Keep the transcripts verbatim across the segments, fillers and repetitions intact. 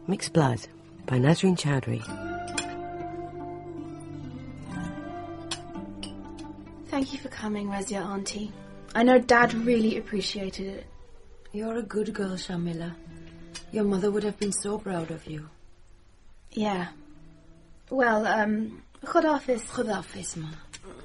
Mixed Blood by Nazreen Chowdhury. Thank you for coming, Razia Auntie. I know Dad really appreciated it. You're a good girl, Shamila. Your mother would have been so proud of you. Yeah. Well, um, Khudafiz. Khudafiz, ma.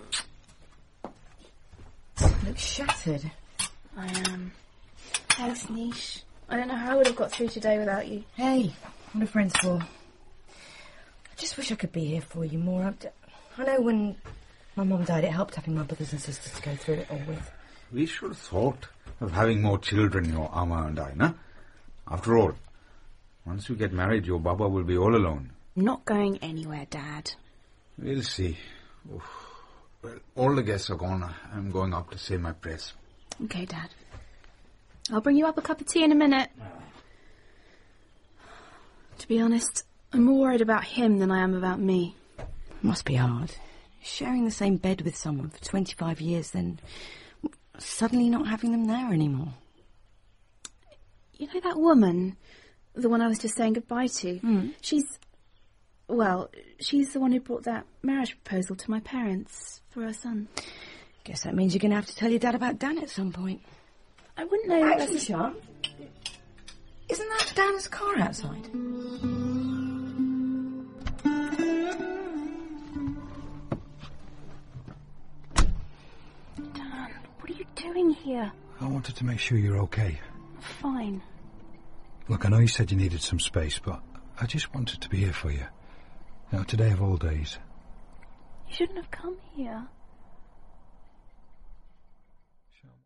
Look shattered. I am. Thanks, Nish. I don't know how I would have got through today without you. Hey, what are friends for? I just wish I could be here for you more. I know when my mum died, it helped having my brothers and sisters to go through it all with. We should have thought of having more children, your Amma and I, no? After all, once you get married, your Baba will be all alone. I'm not going anywhere, Dad. We'll see. Oof. Well, all the guests are gone. I'm going up to say my prayers. Okay, Dad. I'll bring you up a cup of tea in a minute. To be honest, I'm more worried about him than I am about me. Must be hard. Sharing the same bed with someone for twenty-five years, then suddenly not having them there anymore. You know that woman, the one I was just saying goodbye to? Mm. She's, well, she's the one who brought that marriage proposal to my parents for our son. Guess that means you're going to have to tell your dad about Dan at some point. I wouldn't know... Actually, Sean, isn't that Dan's car outside? Dan, what are you doing here? I wanted to make sure you're okay. Fine. Look, I know you said you needed some space, but I just wanted to be here for you. You know, today of all days. You shouldn't have come here.